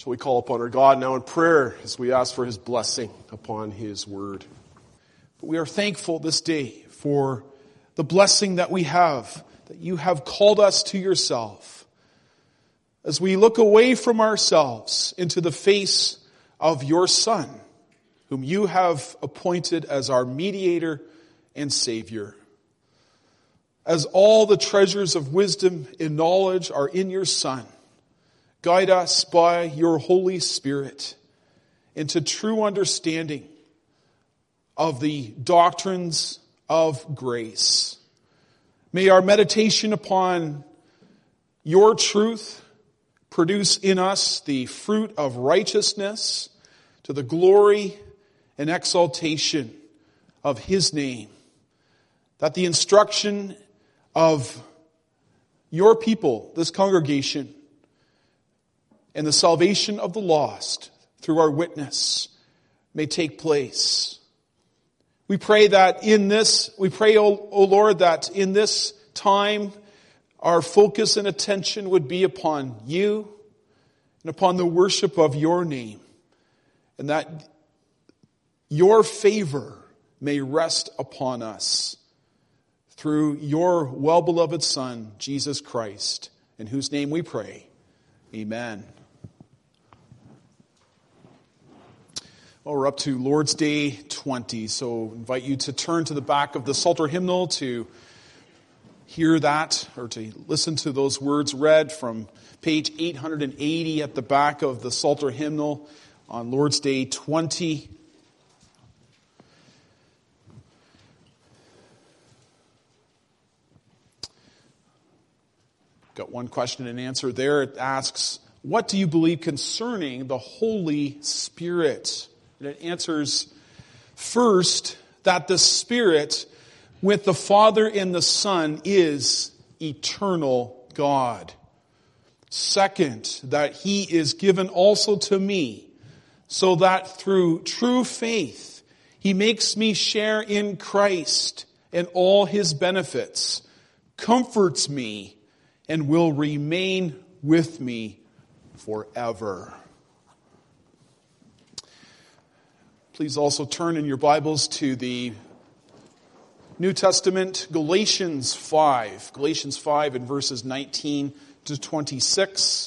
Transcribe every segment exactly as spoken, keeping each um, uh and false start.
Shall we call upon our God now in prayer as we ask for his blessing upon his word. But we are thankful this day for the blessing that we have, that you have called us to yourself. As we look away from ourselves into the face of your Son, whom you have appointed as our mediator and Savior. As all the treasures of wisdom and knowledge are in your Son, guide us by your Holy Spirit into true understanding of the doctrines of grace. May our meditation upon your truth produce in us the fruit of righteousness to the glory and exaltation of his name. That the instruction of your people, this congregation, and the salvation of the lost through our witness may take place. We pray that in this, we pray, O, o Lord, that in this time our focus and attention would be upon you and upon the worship of your name, and that your favor may rest upon us through your well-beloved Son, Jesus Christ, in whose name we pray. Amen. Well, we're up to Lord's Day twenty, so I invite you to turn to the back of the Psalter hymnal to hear that, or to listen to those words read from page eight hundred eighty at the back of the Psalter hymnal on Lord's Day twenty. Got one question and answer there. It asks, what do you believe concerning the Holy Spirit? And it answers, first, that the Spirit with the Father and the Son is eternal God. Second, that he is given also to me, so that through true faith he makes me share in Christ and all his benefits, comforts me, and will remain with me forever. Please also turn in your Bibles to the New Testament, Galatians five. Galatians five in verses nineteen to twenty-six.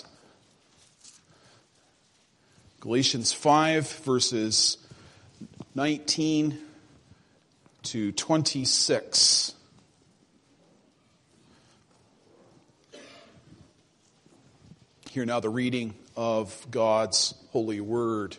Galatians five, verses nineteen to twenty-six. Hear now the reading of God's holy word.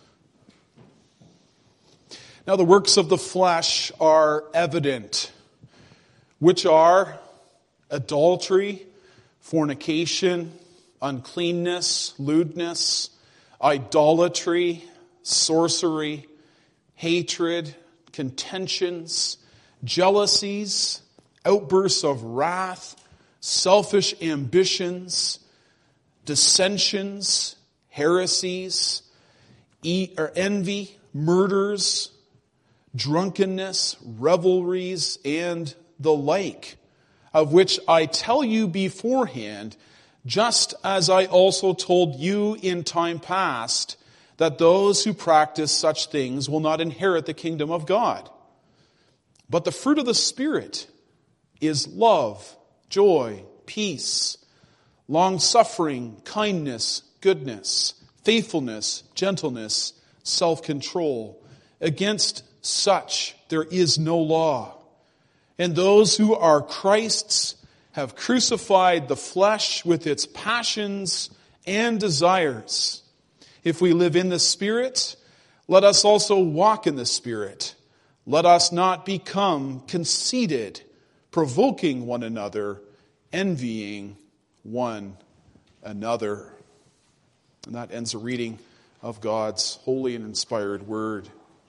Now the works of the flesh are evident, which are adultery, fornication, uncleanness, lewdness, idolatry, sorcery, hatred, contentions, jealousies, outbursts of wrath, selfish ambitions, dissensions, heresies, or envy, murders, drunkenness, revelries, and the like, of which I tell you beforehand, just as I also told you in time past, that those who practice such things will not inherit the kingdom of God. But the fruit of the Spirit is love, joy, peace, long-suffering, kindness, goodness, faithfulness, gentleness, self-control. Against such there is no law. And those who are Christ's have crucified the flesh with its passions and desires. If we live in the Spirit, let us also walk in the Spirit. Let us not become conceited, provoking one another, envying one another. And that ends the reading of God's holy and inspired word.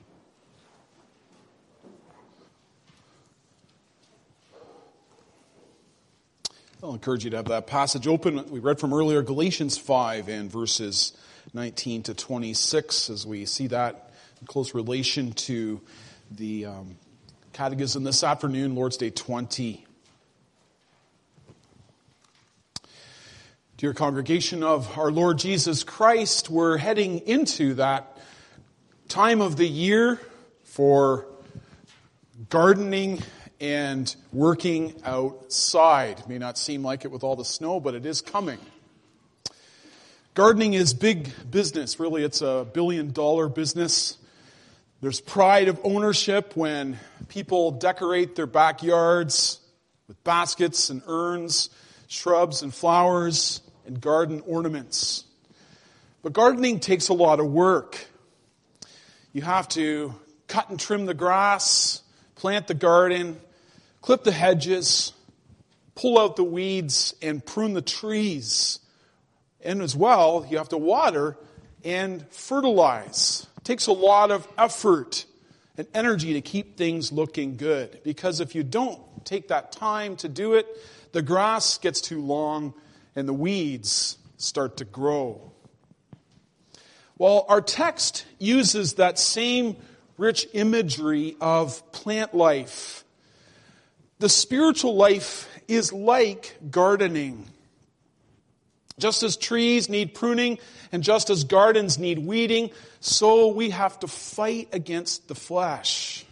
I'll encourage you to have that passage open. We read from earlier, Galatians five and verses nineteen to twenty-six, as we see that in close relation to the um, catechism this afternoon, Lord's Day twenty. Do Dear congregation of our Lord Jesus Christ, we're heading into that time of the year for gardening and working outside. It may not seem like it with all the snow, but it is coming. Gardening is big business. Really, it's a billion dollar business. There's pride of ownership when people decorate their backyards with baskets and urns, shrubs and flowers, and garden ornaments. But gardening takes a lot of work. You have to cut and trim the grass, plant the garden, clip the hedges, pull out the weeds, and prune the trees. And as well, you have to water and fertilize. It takes a lot of effort and energy to keep things looking good. Because if you don't take that time to do it, the grass gets too long and the weeds start to grow. Well, our text uses that same rich imagery of plant life. The spiritual life is like gardening. Just as trees need pruning and just as gardens need weeding, so we have to fight against the flesh.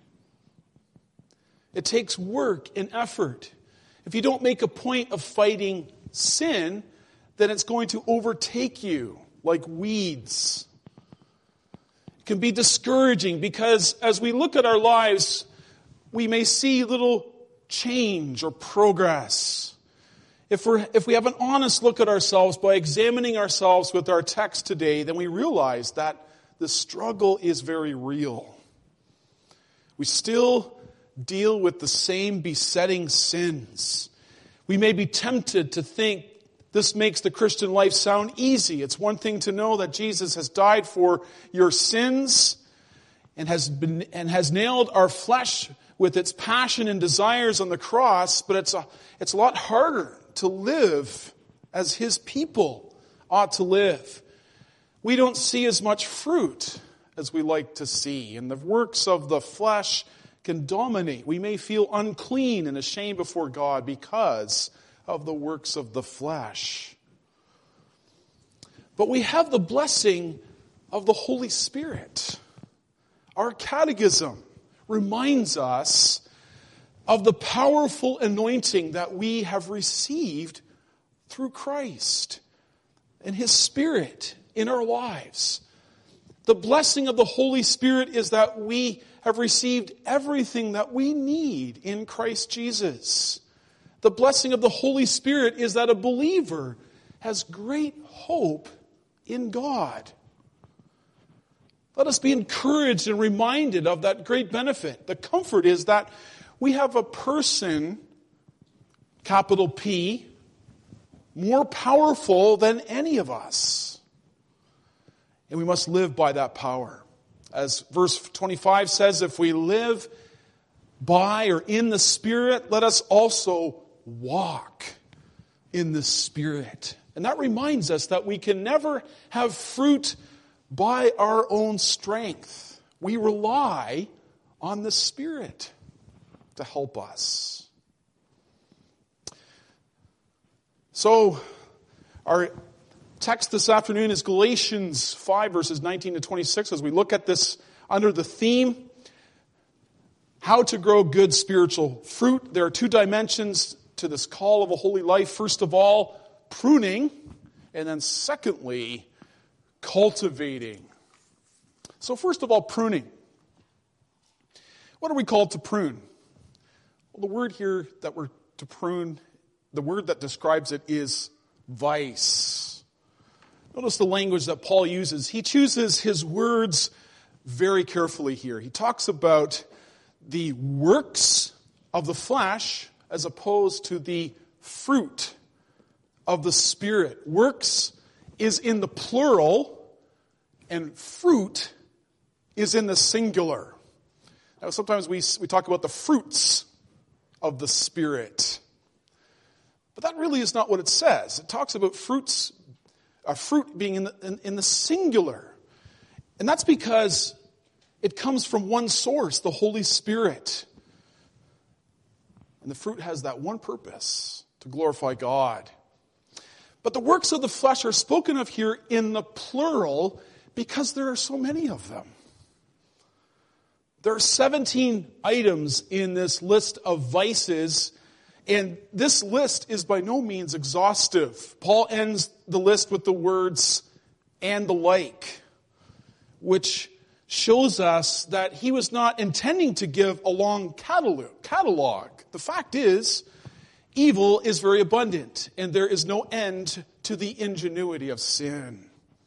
It takes work and effort. If you don't make a point of fighting sin, then it's going to overtake you like weeds. It can be discouraging because as we look at our lives, we may see little change or progress. If we're, if we have an honest look at ourselves by examining ourselves with our text today, then we realize that the struggle is very real. We still deal with the same besetting sins. We may be tempted to think this makes the Christian life sound easy. It's one thing to know that Jesus has died for your sins and has been and has nailed our flesh with its passion and desires on the cross, but it's a it's a lot harder to live as his people ought to live. We don't see as much fruit as we like to see, and the works of the flesh can dominate. We may feel unclean and ashamed before God because of the works of the flesh. But we have the blessing of the Holy Spirit. Our catechism reminds us of the powerful anointing that we have received through Christ and his Spirit in our lives. The blessing of the Holy Spirit is that we have received everything that we need in Christ Jesus. The blessing of the Holy Spirit is that a believer has great hope in God. Let us be encouraged and reminded of that great benefit. The comfort is that we have a person, capital P, more powerful than any of us. And we must live by that power. As verse twenty-five says, if we live by or in the Spirit, let us also walk in the Spirit. And that reminds us that we can never have fruit by our own strength. We rely on the Spirit to help us. So, our text this afternoon is Galatians five, verses nineteen to twenty-six, as we look at this under the theme, how to grow good spiritual fruit. There are two dimensions to this call of a holy life. First of all, pruning, and then secondly, cultivating. So first of all, pruning. What are we called to prune? Well, the word here that we're to prune, the word that describes it is vice. Notice the language that Paul uses. He chooses his words very carefully here. He talks about the works of the flesh as opposed to the fruit of the Spirit. Works is in the plural and fruit is in the singular. Now, sometimes we, we talk about the fruits of the Spirit. But that really is not what it says. It talks about fruits, a fruit being in the, in, in the singular. And that's because it comes from one source, the Holy Spirit. And the fruit has that one purpose, to glorify God. But the works of the flesh are spoken of here in the plural because there are so many of them. There are seventeen items in this list of vices, and this list is by no means exhaustive. Paul ends the list with the words, "and the like," which shows us that he was not intending to give a long catalog. The fact is, evil is very abundant, and there is no end to the ingenuity of sin.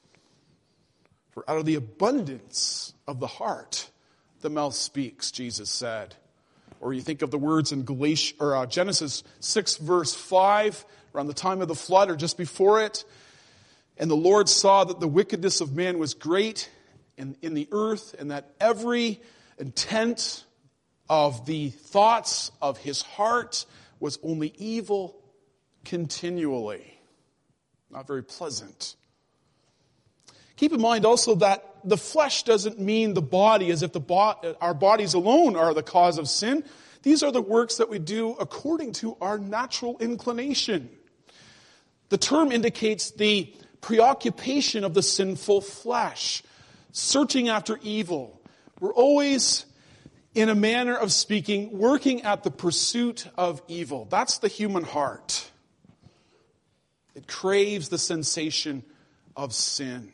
For out of the abundance of the heart, the mouth speaks, Jesus said. Or you think of the words in Galatia, or uh, Genesis six, verse five, around the time of the flood, or just before it. And the Lord saw that the wickedness of man was great in, in the earth, and that every intent of the thoughts of his heart was only evil continually. Not very pleasant. Keep in mind also that the flesh doesn't mean the body as if the bo- our bodies alone are the cause of sin. These are the works that we do according to our natural inclination. The term indicates the preoccupation of the sinful flesh, searching after evil. We're always, in a manner of speaking, working at the pursuit of evil. That's the human heart. It craves the sensation of sin.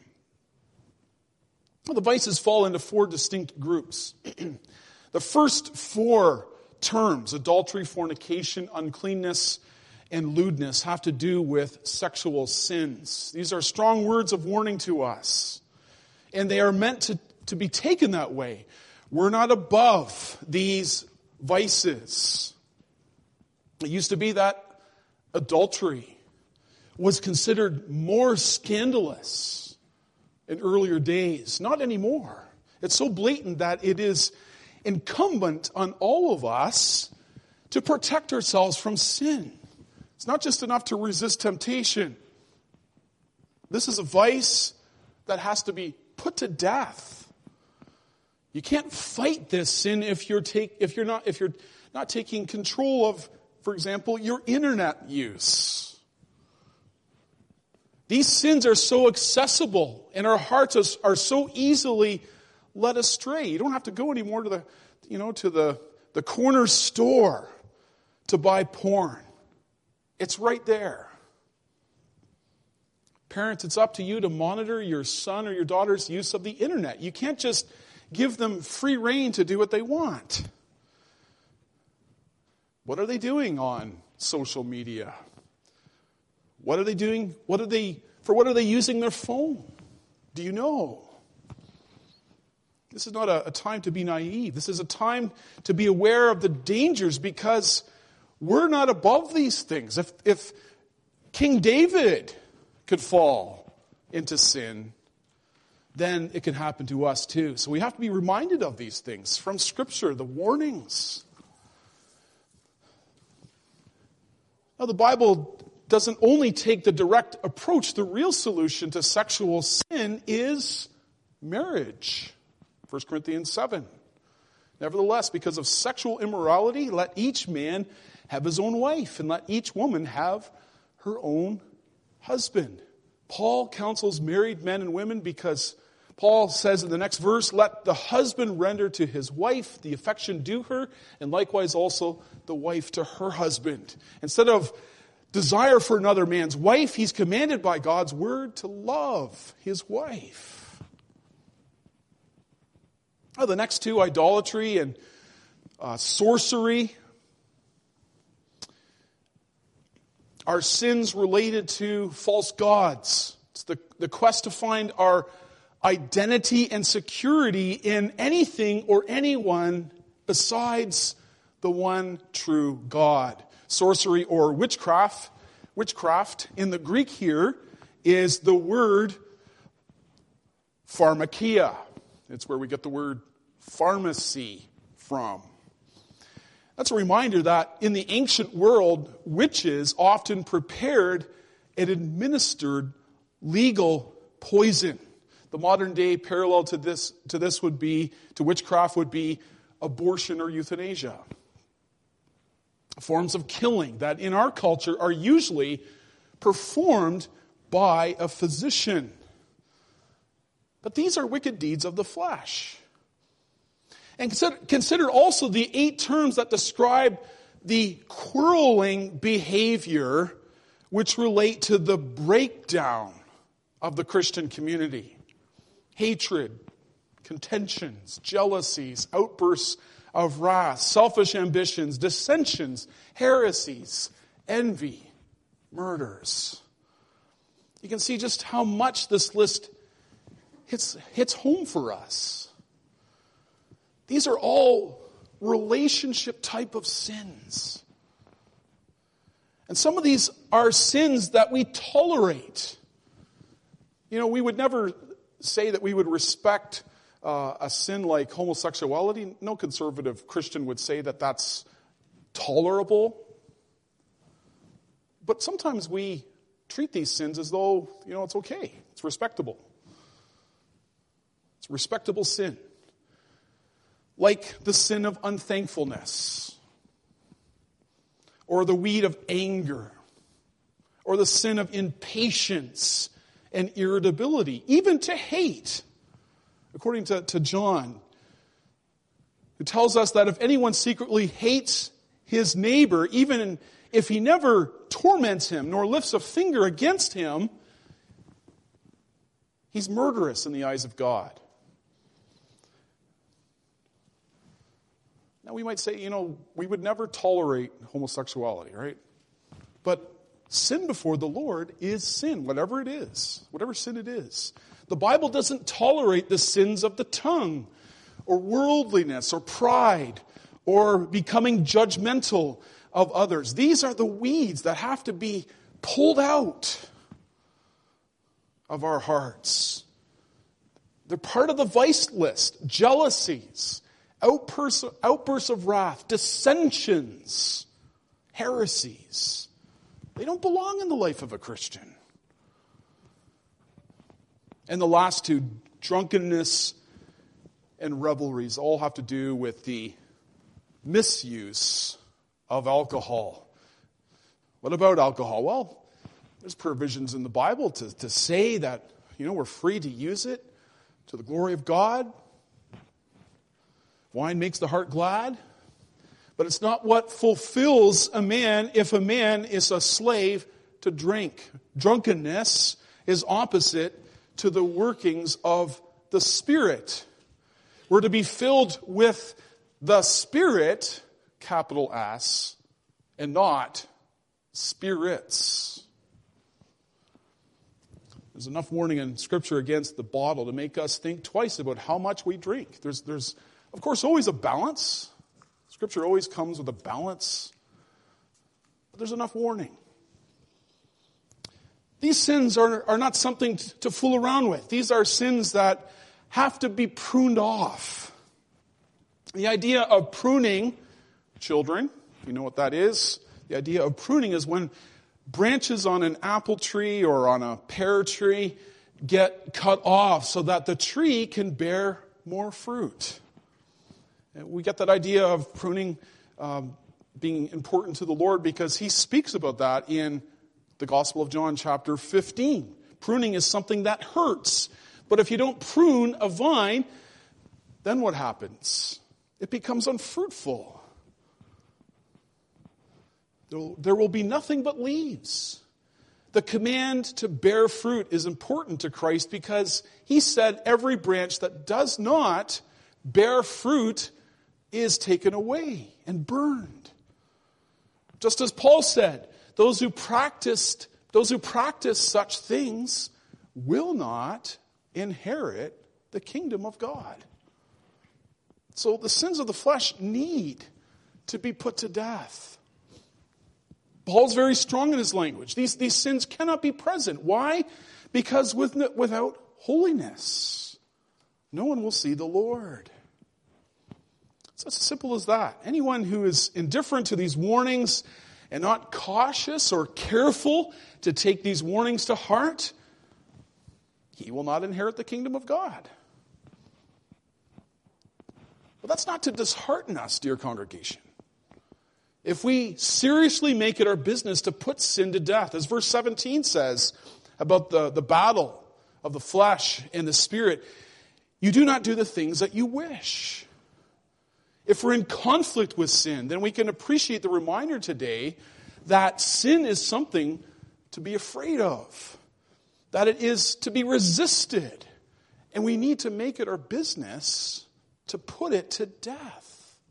Well, the vices fall into four distinct groups. The first four terms, adultery, fornication, uncleanness, and lewdness, have to do with sexual sins. These are strong words of warning to us, and they are meant to, to be taken that way. We're not above these vices. It used to be that adultery was considered more scandalous in earlier days. Not anymore. It's so blatant that it is incumbent on all of us to protect ourselves from sin. It's not just enough to resist temptation. This is a vice that has to be put to death. You can't fight this sin if you're take if you're not if you're not taking control of, for example, your internet use. These sins are so accessible, and our hearts are, are so easily led astray. You don't have to go anymore to the, you know, to the, the corner store to buy porn. It's right there. Parents, it's up to you to monitor your son or your daughter's use of the internet. You can't just give them free rein to do what they want. What are they doing on social media? What are they doing? What are they, for what are they using their phone? Do you know? This is not a, a time to be naive. This is a time to be aware of the dangers, because we're not above these things. If, if King David could fall into sin, then it can happen to us too. So we have to be reminded of these things from Scripture, the warnings. Now, the Bible doesn't only take the direct approach. The real solution to sexual sin is marriage. First Corinthians seven. Nevertheless, because of sexual immorality, let each man have his own wife, and let each woman have her own husband. Paul counsels married men and women because Paul says in the next verse, let the husband render to his wife the affection due her, and likewise also the wife to her husband. Instead of desire for another man's wife, he's commanded by God's word to love his wife. Oh, the next two, idolatry and uh, sorcery, are sins related to false gods. It's the, the quest to find our identity and security in anything or anyone besides the one true God. Sorcery or witchcraft, witchcraft in the Greek here is the word pharmakia. It's where we get the word pharmacy from. That's a reminder that in the ancient world, witches often prepared and administered legal poison. The modern day parallel to this, to this would be, to witchcraft would be abortion or euthanasia. Forms of killing that in our culture are usually performed by a physician. But these are wicked deeds of the flesh. And consider, consider also the eight terms that describe the quarreling behavior which relate to the breakdown of the Christian community. Hatred, contentions, jealousies, outbursts of wrath, selfish ambitions, dissensions, heresies, envy, murders. You can see just how much this list hits, hits home for us. These are all relationship type of sins. And some of these are sins that we tolerate. You know, we would never say that we would respect uh, a sin like homosexuality. No conservative Christian would say that that's tolerable. But sometimes we treat these sins as though, you know, it's okay. It's respectable. It's a respectable sin. Like the sin of unthankfulness, or the weed of anger, or the sin of impatience and irritability, even to hate. According to, to John, who tells us that if anyone secretly hates his neighbor, even if he never torments him nor lifts a finger against him, he's murderous in the eyes of God. Now we might say, you know, we would never tolerate homosexuality, right? But sin before the Lord is sin, whatever it is, whatever sin it is. The Bible doesn't tolerate the sins of the tongue, or worldliness, or pride, or becoming judgmental of others. These are the weeds that have to be pulled out of our hearts. They're part of the vice list. Jealousies, outbursts, outbursts of wrath, dissensions, heresies. They don't belong in the life of a Christian. And the last two, drunkenness and revelries, all have to do with the misuse of alcohol. What about alcohol? Well, there's provisions in the Bible to, to say that, you know, we're free to use it to the glory of God. Wine makes the heart glad. But it's not what fulfills a man if a man is a slave to drink. Drunkenness is opposite to the workings of the Spirit. We're to be filled with the Spirit, capital S, and not spirits. There's enough warning in Scripture against the bottle to make us think twice about how much we drink. There's, there's of course, always a balance. Scripture always comes with a balance. But there's enough warning. These sins are, are not something to fool around with. These are sins that have to be pruned off. The idea of pruning, children, you know what that is. The idea of pruning is when branches on an apple tree or on a pear tree get cut off so that the tree can bear more fruit. We get that idea of pruning um, being important to the Lord because he speaks about that in the Gospel of John chapter fifteen. Pruning is something that hurts. But if you don't prune a vine, then what happens? It becomes unfruitful. There will be nothing but leaves. The command to bear fruit is important to Christ because he said every branch that does not bear fruit is taken away and burned. Just as Paul said, those who practiced, those who practice such things will not inherit the kingdom of God. So the sins of the flesh need to be put to death. Paul's very strong in his language. These, these sins cannot be present. Why? Because with, without holiness, no one will see the Lord. It's as simple as that. Anyone who is indifferent to these warnings and not cautious or careful to take these warnings to heart, he will not inherit the kingdom of God. But that's not to dishearten us, dear congregation. if we seriously make it our business to put sin to death, as verse seventeen says about the, the battle of the flesh and the spirit, you do not do the things that you wish. If we're in conflict with sin, then we can appreciate the reminder today that sin is something to be afraid of, that it is to be resisted, and we need to make it our business to put it to death.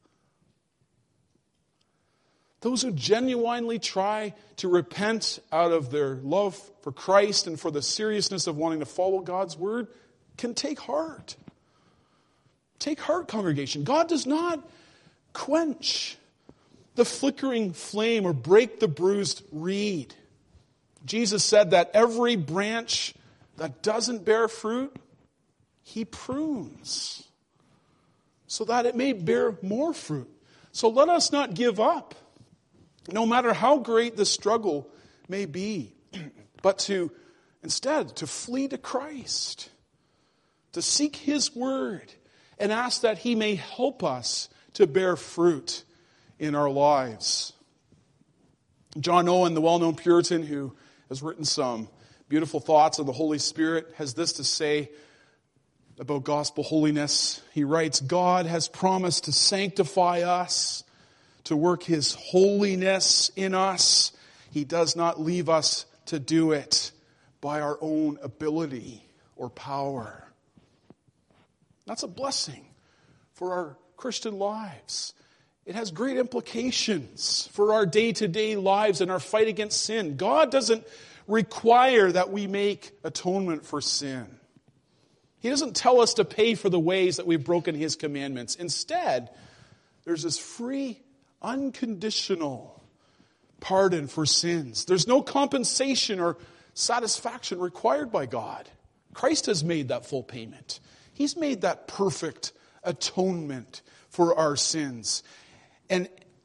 Those who genuinely try to repent out of their love for Christ and for the seriousness of wanting to follow God's word can take heart. Take heart, congregation. God does not quench the flickering flame or break the bruised reed. Jesus said that every branch that doesn't bear fruit, he prunes so that it may bear more fruit. So let us not give up, no matter how great the struggle may be, but to instead to flee to Christ, to seek his word, and ask that he may help us to bear fruit in our lives. John Owen, the well-known Puritan who has written some beautiful thoughts on the Holy Spirit, has this to say about gospel holiness. He writes, God has promised to sanctify us, to work his holiness in us. He does not leave us to do it by our own ability or power. That's a blessing for our Christian lives. It has great implications for our day-to-day lives and our fight against sin. God doesn't require that we make atonement for sin. He doesn't tell us to pay for the ways that we've broken his commandments. Instead, there's this free, unconditional pardon for sins. There's no compensation or satisfaction required by God. Christ has made that full payment. He's made that perfect atonement for our sins. And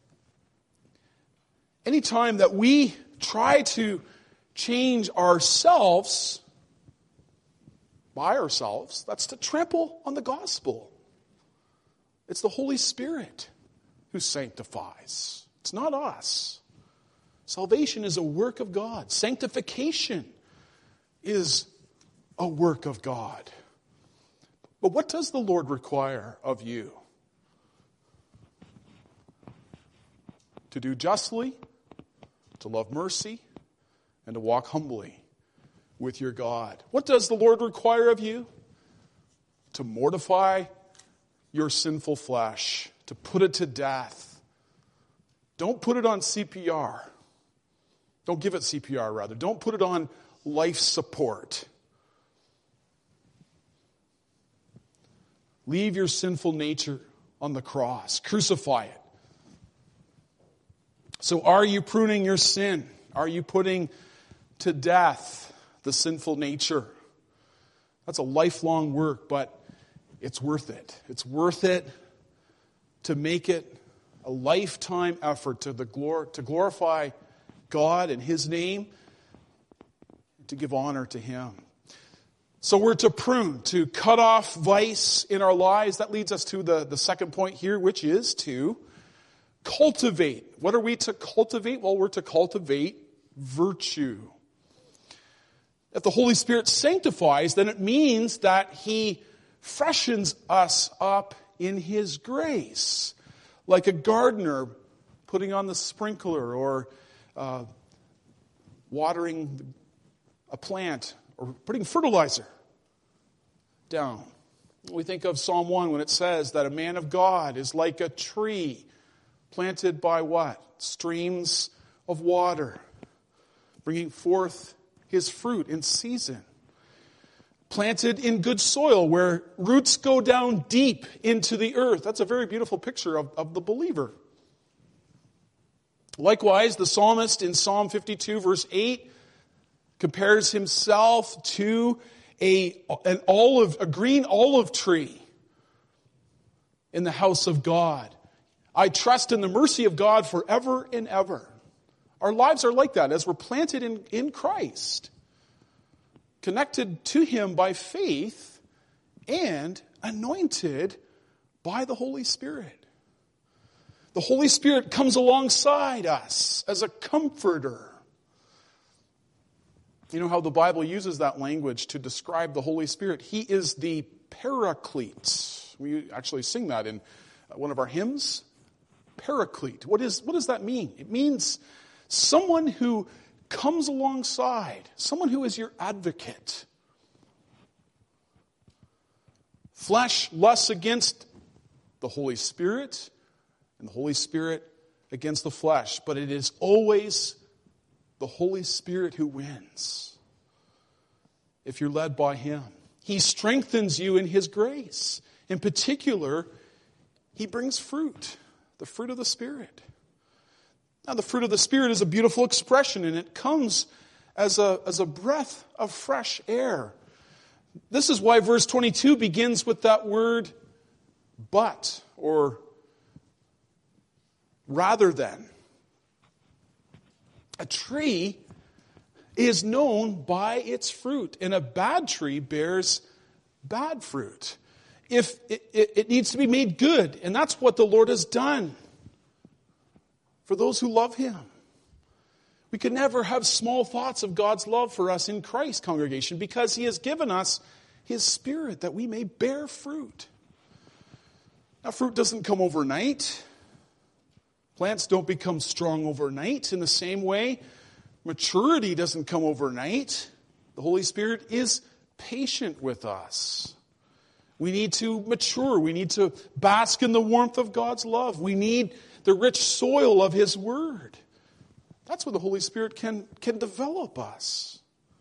anytime that we try to change ourselves by ourselves, that's to trample on the gospel. It's the Holy Spirit who sanctifies. It's not us. Salvation is a work of God. Sanctification is a work of God. But what does the Lord require of you? To do justly, to love mercy, and to walk humbly with your God. What does the Lord require of you? To mortify your sinful flesh, to put it to death. Don't put it on C P R. Don't give it C P R, rather. Don't put it on life support. Leave your sinful nature on the cross. Crucify it. So are you pruning your sin? Are you putting to death the sinful nature? That's a lifelong work, but it's worth it. It's worth it to make it a lifetime effort to, the glor- to glorify God and his name, to give honor to him. So we're to prune, to cut off vice in our lives. That leads us to the, the second point here, which is to cultivate. What are we to cultivate? Well, we're to cultivate virtue. If the Holy Spirit sanctifies, then it means that he freshens us up in his grace. Like a gardener putting on the sprinkler or uh, watering a plant or putting fertilizer down. We think of Psalm one when it says that a man of God is like a tree planted by what? Streams of water, bringing forth his fruit in season. Planted in good soil where roots go down deep into the earth. That's a very beautiful picture of, of the believer. Likewise, the psalmist in Psalm fifty-two verse eight compares himself to a, an olive, a green olive tree in the house of God. I trust in the mercy of God forever and ever. Our lives are like that as we're planted in, in Christ, connected to him by faith and anointed by the Holy Spirit. The Holy Spirit comes alongside us as a comforter. You know how the Bible uses that language to describe the Holy Spirit? He is the Paraclete. We actually sing that in one of our hymns. Paraclete. What is, what does that mean? It means someone who comes alongside, someone who is your advocate. Flesh lusts against the Holy Spirit, and the Holy Spirit against the flesh. But it is always the Holy Spirit who wins if you're led by Him. He strengthens you in His grace. In particular, He brings fruit, the fruit of the Spirit. Now, the fruit of the Spirit is a beautiful expression, and it comes as a, as a breath of fresh air. This is why verse twenty-two begins with that word, but, or rather than. A tree is known by its fruit, and a bad tree bears bad fruit. If it, it, it needs to be made good, and that's what the Lord has done for those who love Him. We could never have small thoughts of God's love for us in Christ, congregation, because He has given us His Spirit that we may bear fruit. Now, fruit doesn't come overnight. Plants don't become strong overnight. In the same way, maturity doesn't come overnight. The Holy Spirit is patient with us. We need to mature. We need to bask in the warmth of God's love. We need the rich soil of His Word. That's where the Holy Spirit can, can develop us.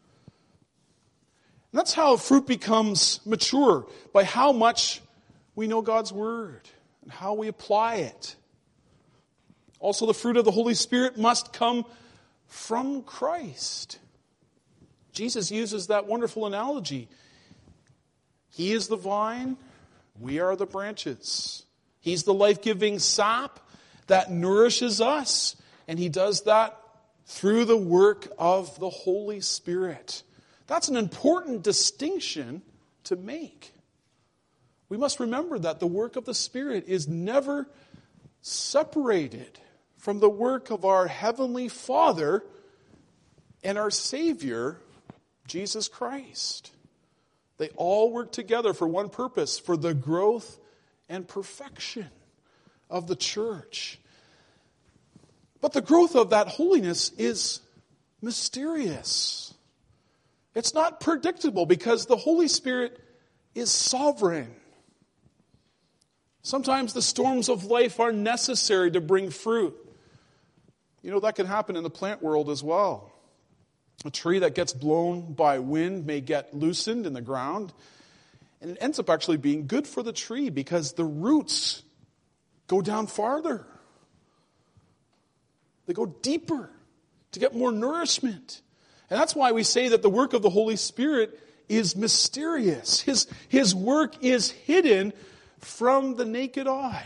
And that's how fruit becomes mature, by how much we know God's Word and how we apply it. Also, the fruit of the Holy Spirit must come from Christ. Jesus uses that wonderful analogy. He is the vine, we are the branches. He's the life-giving sap that nourishes us, and He does that through the work of the Holy Spirit. That's an important distinction to make. We must remember that the work of the Spirit is never separated from the work of our Heavenly Father and our Savior, Jesus Christ. They all work together for one purpose, for the growth and perfection of the church. But the growth of that holiness is mysterious. It's not predictable because the Holy Spirit is sovereign. Sometimes the storms of life are necessary to bring fruit. You know, that can happen in the plant world as well. A tree that gets blown by wind may get loosened in the ground, and it ends up actually being good for the tree because the roots go down farther. They go deeper to get more nourishment. And that's why we say that the work of the Holy Spirit is mysterious. His, his work is hidden from the naked eye.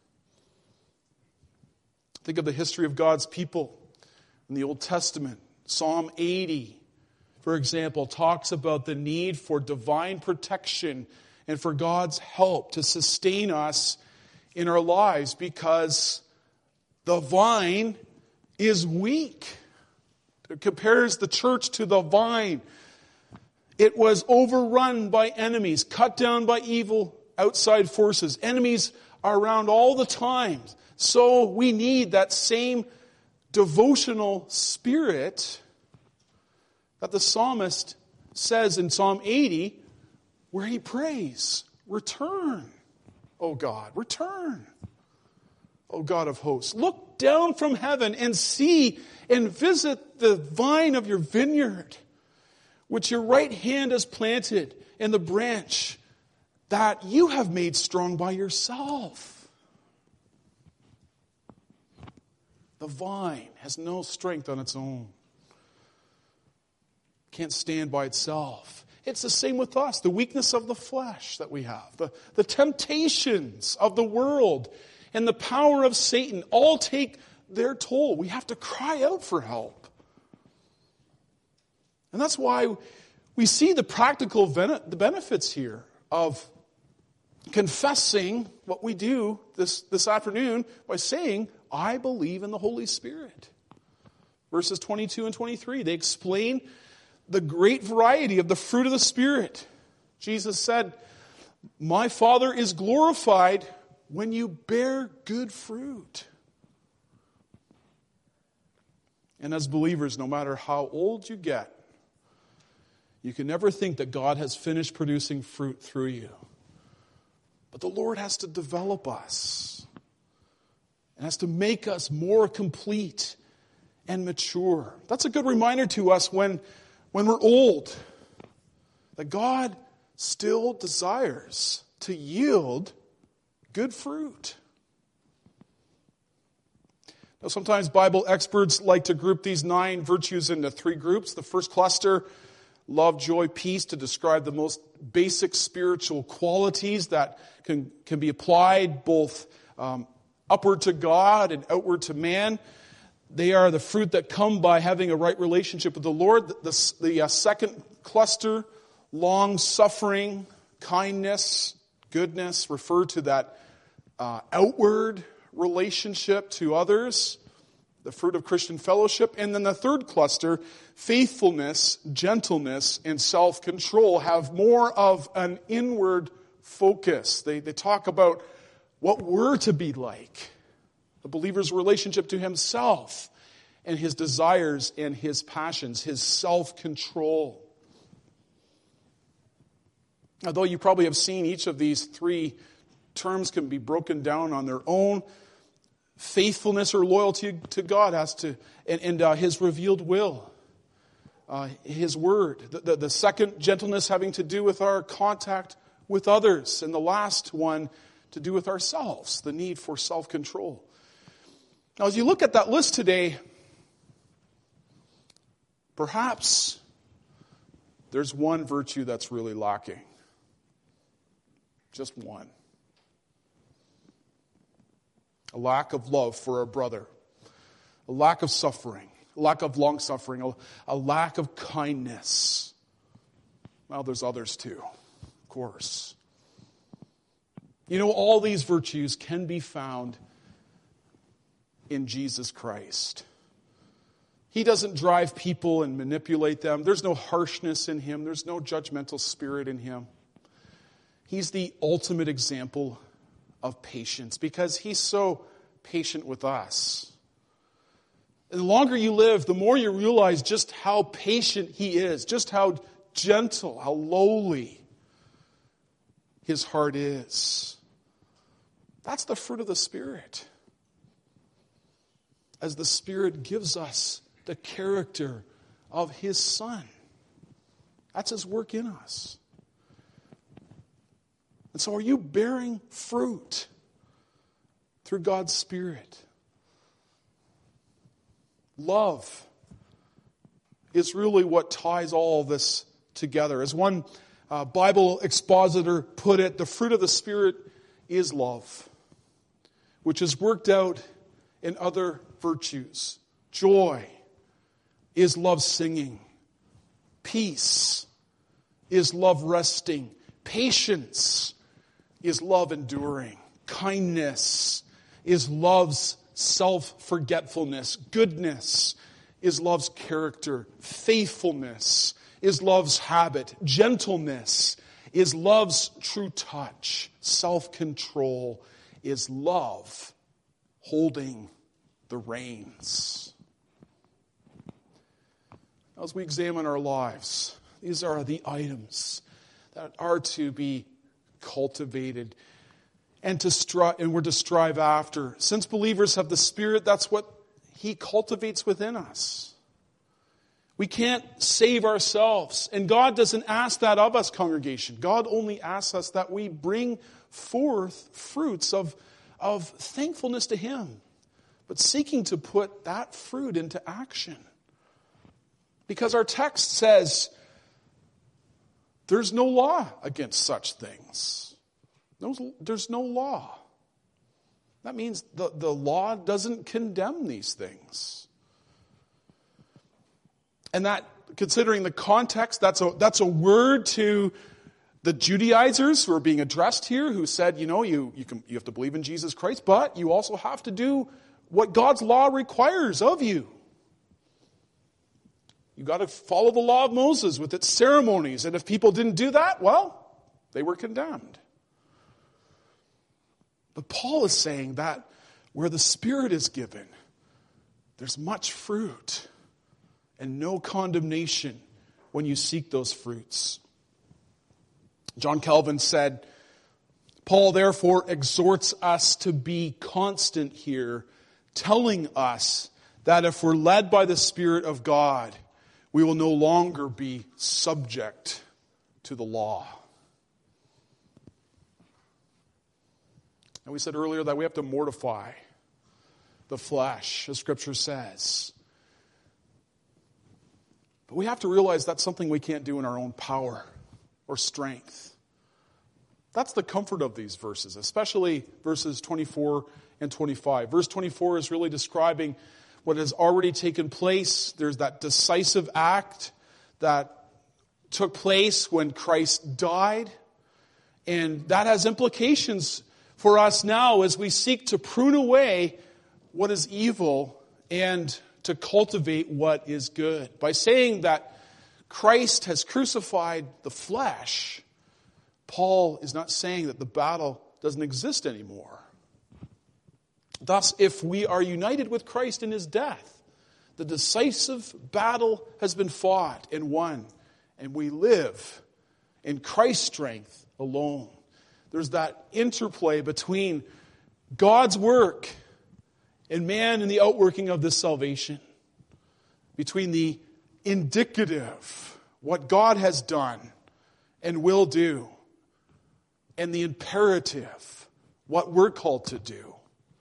Think of the history of God's people in the Old Testament. Psalm eighty, for example, talks about the need for divine protection and for God's help to sustain us in our lives because the vine is weak. It compares the church to the vine. It was overrun by enemies, cut down by evil outside forces. Enemies are around all the time. So we need that same devotional spirit that the psalmist says in Psalm eighty, where he prays, return, O God, return, O God of hosts. Look down from heaven and see and visit the vine of your vineyard, which your right hand has planted, and the branch that you have made strong by yourself. The vine has no strength on its own. Can't stand by itself. It's the same with us. The weakness of the flesh that we have. The, the temptations of the world and the power of Satan all take their toll. We have to cry out for help. And that's why we see the practical the benefits here of confessing what we do this, this afternoon by saying, I believe in the Holy Spirit. Verses twenty-two and twenty-three, they explain the great variety of the fruit of the Spirit. Jesus said, my Father is glorified when you bear good fruit. And as believers, no matter how old you get, you can never think that God has finished producing fruit through you. But the Lord has to develop us. It has to make us more complete and mature. That's a good reminder to us when, when we're old, that God still desires to yield good fruit. Now, sometimes Bible experts like to group these nine virtues into three groups. The first cluster, love, joy, peace, to describe the most basic spiritual qualities that can, can be applied both um, upward to God and outward to man. They are the fruit that come by having a right relationship with the Lord. The, the, the uh, second cluster, long-suffering, kindness, goodness, refer to that uh, outward relationship to others, the fruit of Christian fellowship. And then the third cluster, faithfulness, gentleness, and self-control, have more of an inward focus. They, they talk about what we're to be like, the believer's relationship to himself and his desires and his passions, his self-control. Although you probably have seen each of these three terms can be broken down on their own, faithfulness or loyalty to God has to, and, and uh, his revealed will, uh, his word. The, the, the second, gentleness, having to do with our contact with others. And the last one, to do with ourselves, the need for self-control. Now, as you look at that list today, perhaps there's one virtue that's really lacking. Just one. A lack of love for our brother. A lack of suffering. A lack of long-suffering. A, a lack of kindness. Well, there's others too, of course. You know, all these virtues can be found in Jesus Christ. He doesn't drive people and manipulate them. There's no harshness in him. There's no judgmental spirit in him. He's the ultimate example of patience because he's so patient with us. And the longer you live, the more you realize just how patient he is, just how gentle, how lowly his heart is. That's the fruit of the Spirit. As the Spirit gives us the character of his Son. That's his work in us. And so are you bearing fruit through God's Spirit? Love is really what ties all this together. As one uh, Bible expositor put it, the fruit of the Spirit is love, which is worked out in other virtues. Joy is love singing. Peace is love resting. Patience is love enduring. Kindness is love's self-forgetfulness. Goodness is love's character. Faithfulness is love's habit. Gentleness is love's true touch. Self-control is love holding the reins. As we examine our lives, these are the items that are to be cultivated and to strive, and we're to strive after. Since believers have the Spirit, that's what he cultivates within us. We can't save ourselves, and God doesn't ask that of us, congregation. God only asks us that we bring forth fruits of, of thankfulness to him, but seeking to put that fruit into action. Because our text says there's no law against such things. There's no law. That means the, the law doesn't condemn these things. And that, considering the context, that's a, that's a word to the the Judaizers who are being addressed here, who said, you know, you, you, can, you have to believe in Jesus Christ, but you also have to do what God's law requires of you. You got to follow the law of Moses with its ceremonies. And if people didn't do that, well, they were condemned. But Paul is saying that where the Spirit is given, there's much fruit and no condemnation when you seek those fruits. John Calvin said, Paul therefore exhorts us to be constant here, telling us that if we're led by the Spirit of God, we will no longer be subject to the law. And we said earlier that we have to mortify the flesh, as Scripture says. But we have to realize that's something we can't do in our own power or strength. That's the comfort of these verses, especially verses twenty-four and twenty-five. Verse twenty-four is really describing what has already taken place. There's that decisive act that took place when Christ died. And that has implications for us now as we seek to prune away what is evil and to cultivate what is good. By saying that Christ has crucified the flesh, Paul is not saying that the battle doesn't exist anymore. Thus, if we are united with Christ in his death, the decisive battle has been fought and won, and we live in Christ's strength alone. There's that interplay between God's work and man in the outworking of this salvation, between the indicative, what God has done and will do, and the imperative, what we're called to do.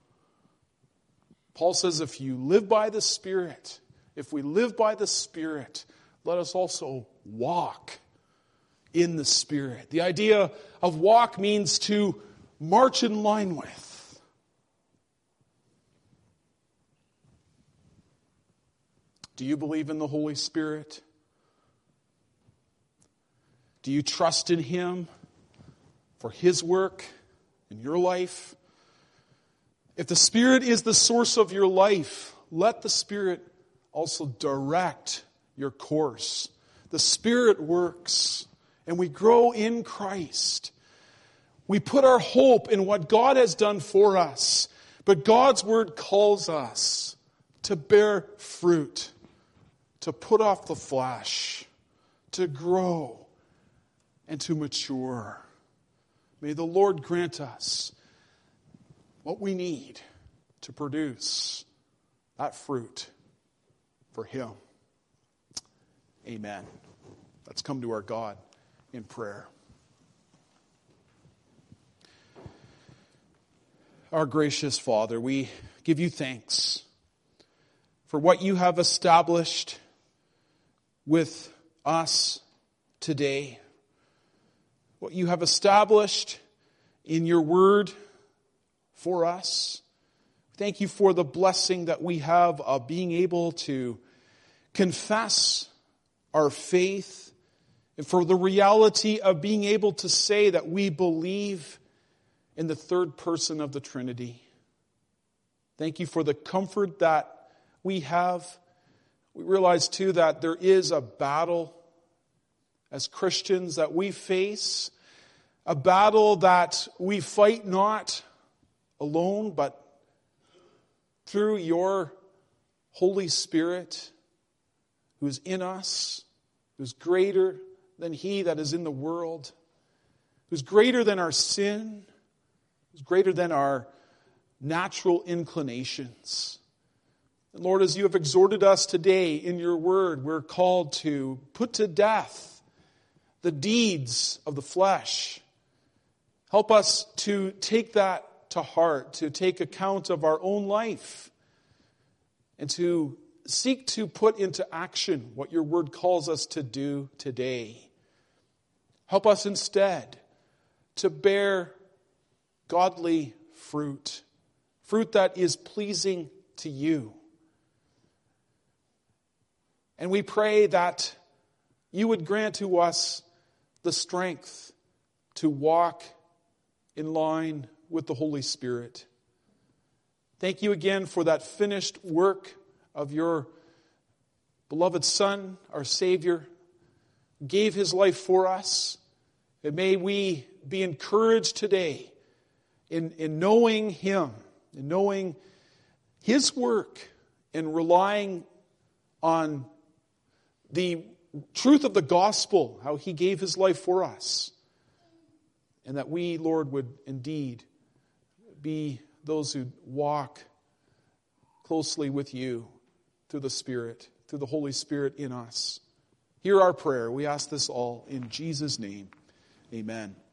Paul says if you live by the Spirit, if we live by the Spirit, let us also walk in the Spirit. The idea of walk means to march in line with. Do you believe in the Holy Spirit? Do you trust in Him for His work in your life? If the Spirit is the source of your life, let the Spirit also direct your course. The Spirit works, and we grow in Christ. We put our hope in what God has done for us, but God's Word calls us to bear fruit, to put off the flesh, to grow, and to mature. May the Lord grant us what we need to produce that fruit for Him. Amen. Let's come to our God in prayer. Our gracious Father, we give you thanks for what you have established with us today, what you have established in your word for us. Thank you for the blessing that we have of being able to confess our faith, and for the reality of being able to say that we believe in the third person of the Trinity. Thank you for the comfort that we have. We realize too that there is a battle as Christians that we face, a battle that we fight not alone, but through your Holy Spirit, who is in us, who's greater than he that is in the world, who's greater than our sin, who's greater than our natural inclinations. And Lord, as you have exhorted us today in your word, we're called to put to death the deeds of the flesh. Help us to take that to heart, to take account of our own life, and to seek to put into action what your word calls us to do today. Help us instead to bear godly fruit, fruit that is pleasing to you. And we pray that you would grant to us the strength to walk in line with the Holy Spirit. Thank you again for that finished work of your beloved Son, our Savior, gave his life for us. And may we be encouraged today in, in knowing him, in knowing his work, and relying on the truth of the gospel, how he gave his life for us. And that we, Lord, would indeed be those who walk closely with you through the Spirit, through the Holy Spirit in us. Hear our prayer. We ask this all in Jesus' name. Amen.